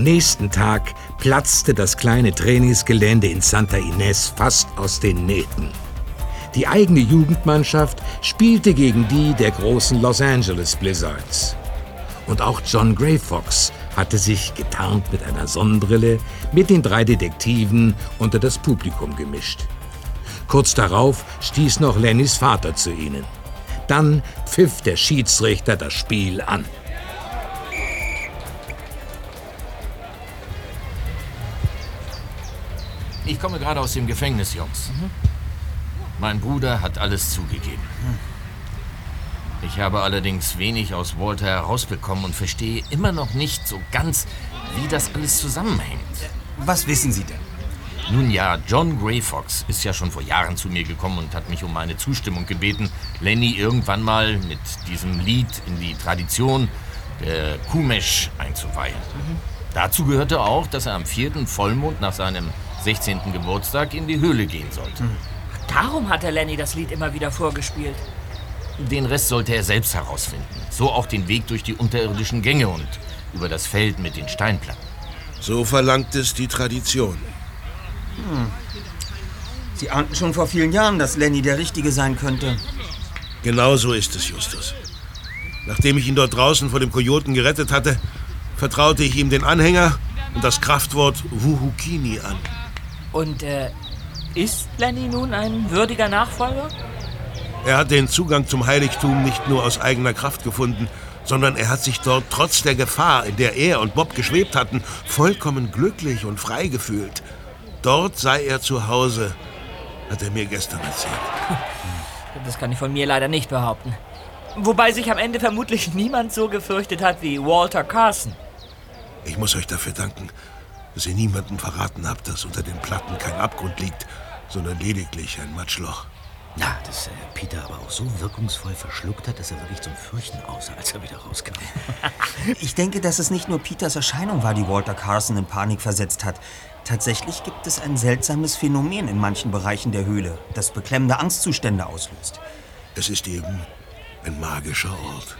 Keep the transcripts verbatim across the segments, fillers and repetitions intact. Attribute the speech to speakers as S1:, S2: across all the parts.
S1: Am nächsten Tag platzte das kleine Trainingsgelände in Santa Ynez fast aus den Nähten. Die eigene Jugendmannschaft spielte gegen die der großen Los Angeles Blizzards. Und auch John Gray Fox hatte sich, getarnt mit einer Sonnenbrille, mit den drei Detektiven unter das Publikum gemischt. Kurz darauf stieß noch Lennys Vater zu ihnen. Dann pfiff der Schiedsrichter das Spiel an.
S2: Ich komme gerade aus dem Gefängnis, Jungs. Mhm. Mein Bruder hat alles zugegeben. Ich habe allerdings wenig aus Walter herausbekommen und verstehe immer noch nicht so ganz, wie das alles zusammenhängt.
S3: Was wissen Sie denn?
S2: Nun ja, John Gray Fox ist ja schon vor Jahren zu mir gekommen und hat mich um meine Zustimmung gebeten, Lenny irgendwann mal mit diesem Lied in die Tradition der Kumesh einzuweihen. Mhm. Dazu gehörte auch, dass er am vierten Vollmond nach seinem sechzehnten Geburtstag in die Höhle gehen sollte. Mhm.
S4: Darum hat er Lenny das Lied immer wieder vorgespielt.
S2: Den Rest sollte er selbst herausfinden. So auch den Weg durch die unterirdischen Gänge und über das Feld mit den Steinplatten.
S5: So verlangt es die Tradition.
S3: Hm. Sie ahnten schon vor vielen Jahren, dass Lenny der Richtige sein könnte.
S5: Genau so ist es, Justus. Nachdem ich ihn dort draußen vor dem Kojoten gerettet hatte, vertraute ich ihm den Anhänger und das Kraftwort Wuhukini an.
S4: Und äh, ist Lenny nun ein würdiger Nachfolger?
S5: Er hat den Zugang zum Heiligtum nicht nur aus eigener Kraft gefunden, sondern er hat sich dort trotz der Gefahr, in der er und Bob geschwebt hatten, vollkommen glücklich und frei gefühlt. Dort sei er zu Hause, hat er mir gestern erzählt.
S4: Das kann ich von mir leider nicht behaupten. Wobei sich am Ende vermutlich niemand so gefürchtet hat wie Walter Carson.
S5: Ich muss euch dafür danken, dass ihr niemandem verraten habt, dass unter den Platten kein Abgrund liegt, sondern lediglich ein Matschloch.
S6: Na, dass äh, Peter aber auch so wirkungsvoll verschluckt hat, dass er wirklich zum Fürchten aussah, als er wieder rauskam.
S3: Ich denke, dass es nicht nur Peters Erscheinung war, die Walter Carson in Panik versetzt hat. Tatsächlich gibt es ein seltsames Phänomen in manchen Bereichen der Höhle, das beklemmende Angstzustände auslöst.
S5: Es ist eben ein magischer Ort.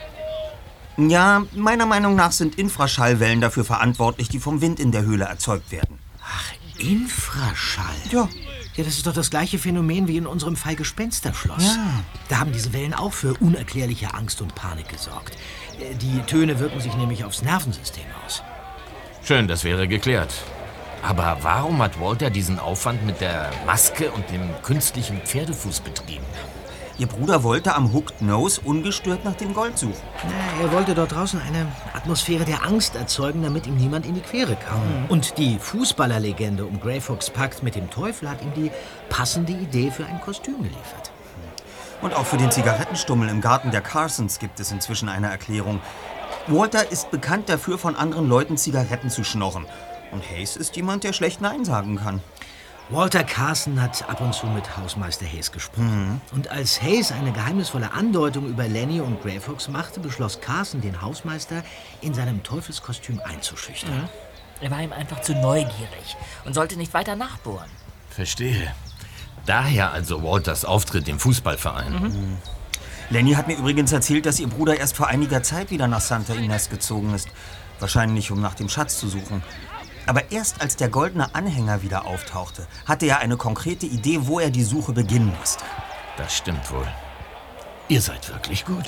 S3: Ja, meiner Meinung nach sind Infraschallwellen dafür verantwortlich, die vom Wind in der Höhle erzeugt werden.
S6: Ach, Infraschall?
S3: Ja.
S6: Ja, das ist doch das gleiche Phänomen wie in unserem Fall Gespensterschloss.
S3: Ja.
S6: Da haben diese Wellen auch für unerklärliche Angst und Panik gesorgt. Die Töne wirken sich nämlich aufs Nervensystem aus.
S2: Schön, das wäre geklärt. Aber warum hat Walter diesen Aufwand mit der Maske und dem künstlichen Pferdefuß betrieben?
S3: Ihr Bruder wollte am Hooked Nose ungestört nach dem Gold suchen.
S6: Na, er wollte dort draußen eine Atmosphäre der Angst erzeugen, damit ihm niemand in die Quere kam. Mhm. Und die Fußballerlegende um Gray Fox Pakt mit dem Teufel hat ihm die passende Idee für ein Kostüm geliefert.
S3: Und auch für den Zigarettenstummel im Garten der Carsons gibt es inzwischen eine Erklärung. Walter ist bekannt dafür, von anderen Leuten Zigaretten zu schnorren. Und Hayes ist jemand, der schlecht Nein sagen kann.
S6: Walter Carson hat ab und zu mit Hausmeister Hayes gesprochen. Mhm. Und als Hayes eine geheimnisvolle Andeutung über Lenny und Gray Fox machte, beschloss Carson, den Hausmeister in seinem Teufelskostüm einzuschüchtern.
S4: Mhm. Er war ihm einfach zu neugierig und sollte nicht weiter nachbohren.
S2: Verstehe. Daher also Walters Auftritt im Fußballverein.
S3: Mhm. Mhm. Lenny hat mir übrigens erzählt, dass ihr Bruder erst vor einiger Zeit wieder nach Santa Ynez gezogen ist. Wahrscheinlich, um nach dem Schatz zu suchen. Aber erst als der goldene Anhänger wieder auftauchte, hatte er eine konkrete Idee, wo er die Suche beginnen musste.
S2: Das stimmt wohl. Ihr seid wirklich gut.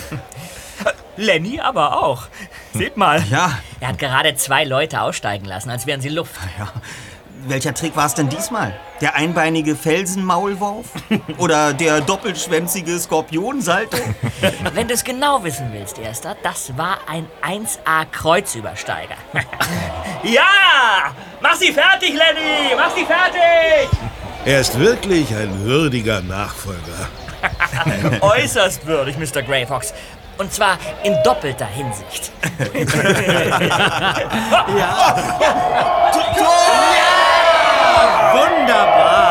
S4: Lenny aber auch. Seht mal.
S3: Ja.
S4: Er hat gerade zwei Leute aussteigen lassen, als wären sie Luft.
S3: Ja. Welcher Trick war es denn diesmal? Der einbeinige Felsenmaulwurf? Oder der doppelschwänzige Skorpionsalto?
S4: Wenn du es genau wissen willst, Erster, das war ein eins A Kreuzübersteiger. Ja! Mach sie fertig, Lenny! Mach sie fertig!
S5: Er ist wirklich ein würdiger Nachfolger.
S4: Äußerst würdig, Mister Gray Fox. Und zwar in doppelter Hinsicht.
S6: Ja. Wunderbar!